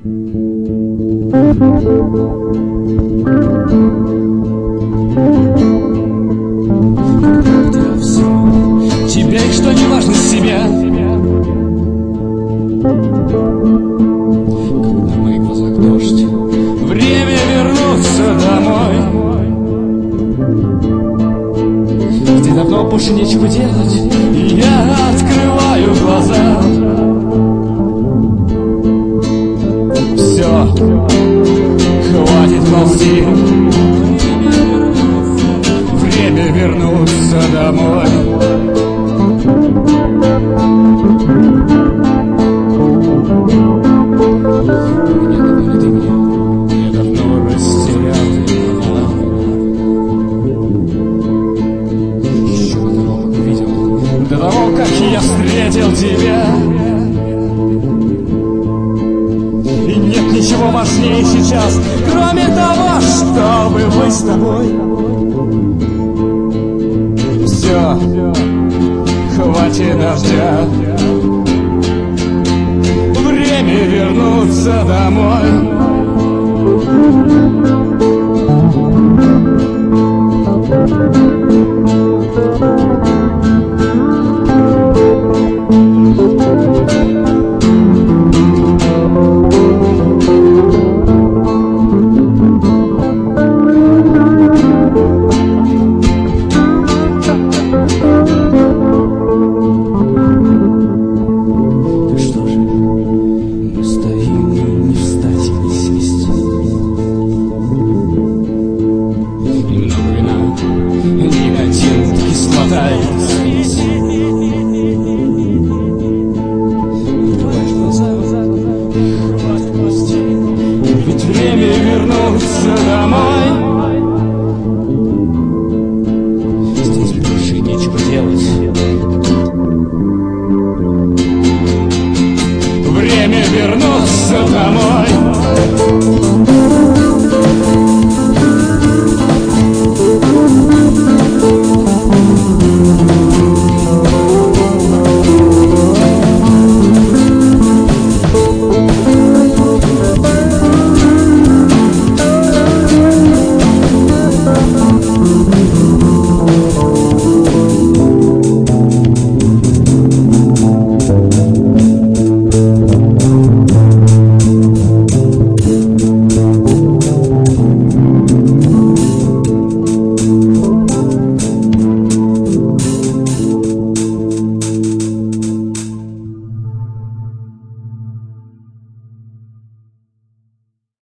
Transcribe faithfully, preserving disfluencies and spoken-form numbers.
Теперь что не важно себя. Когда в моих глазах дождь, время вернуться домой, где давно больше нечего делать, и я открываю глаза. Все, хватит ползти, время вернуться домой. До того, как я встретил тебя, и нет ничего важнее сейчас, кроме того, чтобы быть с тобой. Все, хватит дождя, время вернуться домой. Ведь время вернуться домой. Здесь больше нечего делать. Время вернуться домой.